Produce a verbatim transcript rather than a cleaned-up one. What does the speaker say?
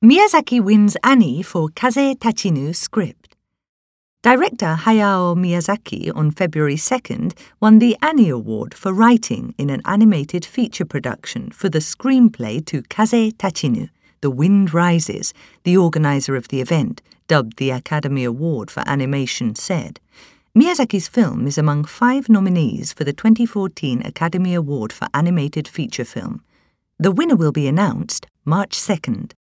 Miyazaki wins Annie for Kaze Tachinu script. Director Hayao Miyazaki on February second won the Annie Award for writing in an animated feature production for the screenplay to Kaze Tachinu, The Wind Rises, the organizer of the event, dubbed the Academy Award for Animation, said. Miyazaki's film is among five nominees for the twenty fourteen Academy Award for Animated Feature Film. The winner will be announced March second.